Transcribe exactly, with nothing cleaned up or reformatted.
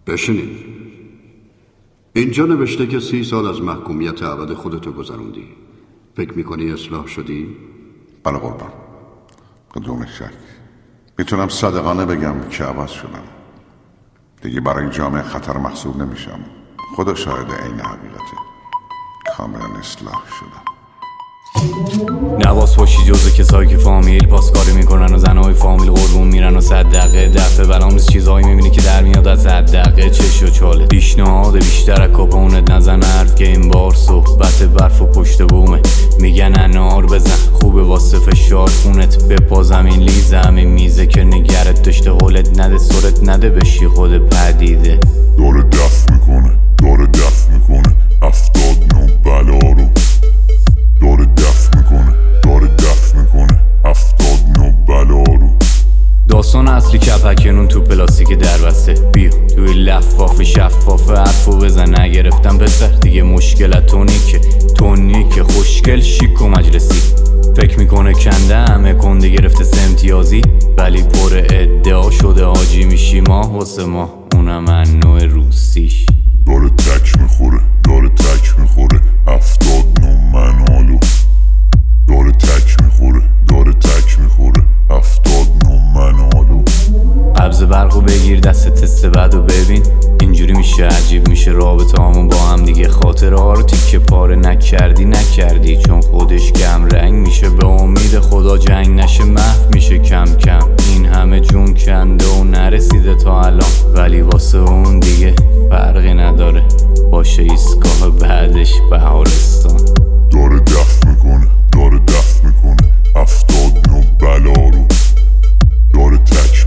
بشینید. اینجا نوشته که سی سال از محکومیت ابد خودتو گذروندی. فکر میکنی اصلاح شدی؟ بله قربان، بدون شک. میتونم صادقانه بگم که عوض شدم. دیگه برای جامعه خطر محسوب نمیشم. خدا شاهد عین حقیقته. کاملا اصلاح شدم. نواز باشی جزو کسایی که فامیل پاسکاری میکنن و زنهای فامیل قربون میرن و صد دقیقه دفعه براموز چیزهایی میبینی که در میاد از صد دقیقه چش و چاله. پیشنهاد بیشتر از کپونت نزن حرف که این بار صحبت برف و پشت بومه. میگن انار بزن خوبه واسه فشار خونت. بپا زمین لیز همین میزه که نگرت داشته قولت نده سرت نده بشی خود پدیده. داره دفت میکنه داره دفت میکنه افتاد نو بلا رو. داره دفت میکنه داره دفت میکنه افتاد نو بلا رو. داستان اصلی کپکنون تو پلاستیک در بسته. بیا توی لفاف شفاف حرفو بزن. نگرفتم پسر دیگه مشکلت تونیکه تونیکه خوشگل شیک و مجلسی. فکر میکنه کنده همه کنده گرفته سمتیازی ولی پر ادعا شده آجی میشی ماه واسه ماه اونم من نوع روسیش. داره تک میخوره داره تک میخوره افتاد نو منالو. داره تک میخوره داره تک میخوره افتاد نو منالو. قبض برقو بگیر دست تست بعدو ببین اینجوری میشه عجیب میشه رابطه همون با هم دیگه. خاطره ها رو تیکه پاره نکردی نکردی چون خودش کم رنگ میشه. به امید خدا جنگ نشه محو میشه کم کم. این همه جون کنده و نرسیده تا الان ولی واسه اون دیگه فرقی نداره باشه ایستگاه بعدش بهارستان. داره دفت میکنه داره دفت میکنه افتاد نو بلا رو. داره تک